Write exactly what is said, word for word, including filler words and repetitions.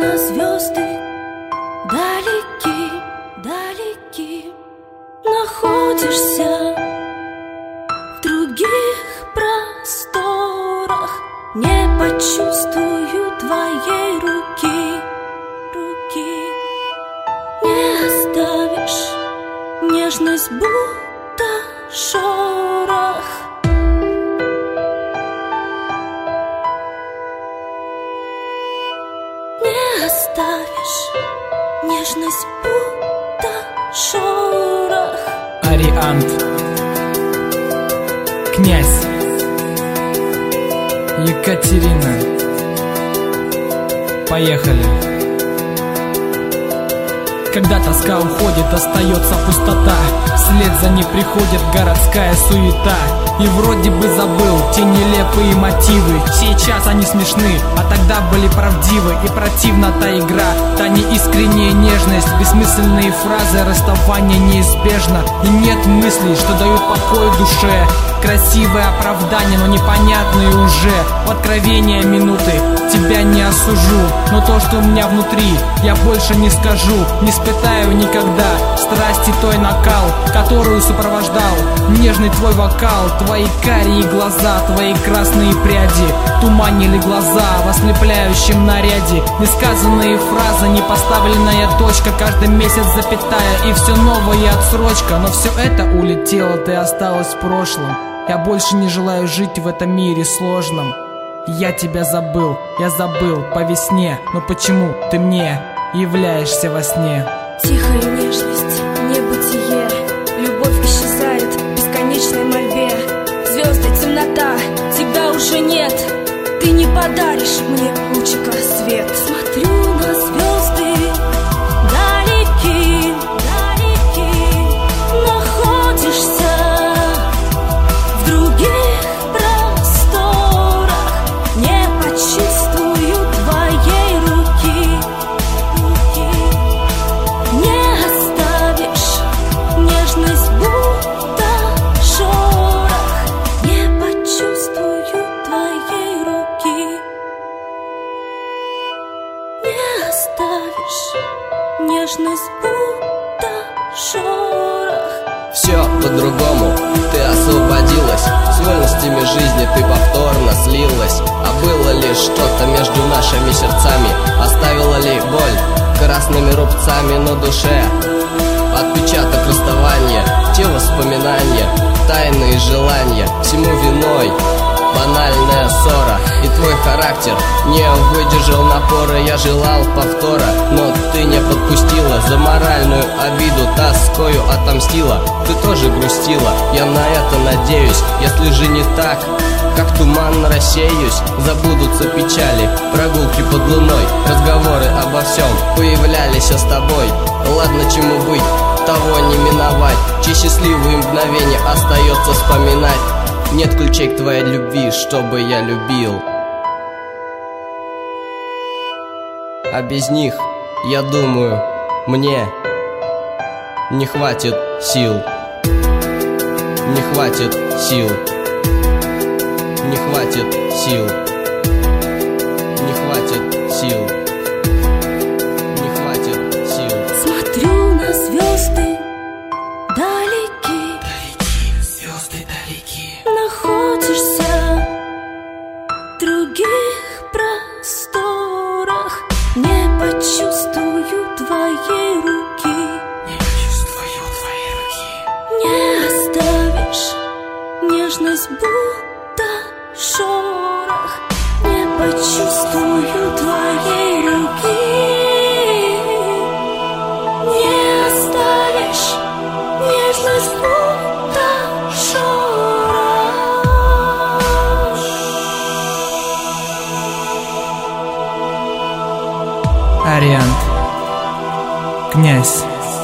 на звезды далеки, далеки. Находишься в других просторах. Не почувствую твоей руки, руки. Не оставишь нежность, будто шорох. Не оставишь нежность, будто шорох. Ариант, князь, Екатерина. Поехали. Когда тоска уходит, остается пустота. Вслед за ней приходит городская суета. И вроде бы забыл те нелепые мотивы. Сейчас они смешны, а тогда были правдивы. И противна та игра, та неискренняя нежность. Бессмысленные фразы, расставание неизбежно. И нет мыслей, что дают покой душе. Красивые оправдания, но непонятные уже. В откровения минуты тебя не осужу. Но то, что у меня внутри, я больше не скажу. Не испытаю никогда страсти той накал, которую сопровождал нежный твой вокал. Твои карие глаза, твои красные пряди туманили глаза в ослепляющем наряде. Несказанные фразы, непоставленная точка, каждый месяц запятая, и все новая отсрочка. Но все это улетело, ты осталась в прошлом. Я больше не желаю жить в этом мире сложном. Я тебя забыл, я забыл по весне. Но почему ты мне являешься во сне? Тихая нежность, небытие. Любовь исчезает в бесконечной мольбе. Звезды, темнота, тебя уже нет. Ты не подаришь мне лучика свет. Смотрю на звезды далеки, далеки. Находишься в других просторах. Не почувствую твоей руки, руки. Не оставишь нежность, будто шорох. Не почувствую твоей руки. Не оставишь нежность, будто шорох. Все по-другому, ты освободилась. С вольностями жизни ты повторно слилась. А было ли что-то между нашими сердцами? Оставила ли боль красными рубцами на душе? Отпечаток расставания, те воспоминания, тайные желания, всему виной банальная ссора. И твой характер не выдержал напора. Я желал повтора, но ты не подпустила. За моральную обиду тоскою отомстила. Ты тоже грустила, я на это надеюсь. Если же не так, как туман рассеюсь, забудутся печали, прогулки под луной, разговоры обо всем появлялись с тобой. Ладно, чему быть, того не миновать. Чьи счастливые мгновения остается вспоминать. Нет ключей к твоей любви, чтобы я любил. А без них, я думаю, мне не хватит сил. Не хватит сил. Не хватит сил. Не хватит сил. Не хватит сил. Смотрю на звезды далеки, Далеки, звезды далеки. находишься в других просторах. Не почувствую твоей руки. Не чувствую твоей руки. Не оставишь нежность, будто шорох. Не почувствую твоей руки. Не оставишь нежность, будто шорох. Ариант, князь,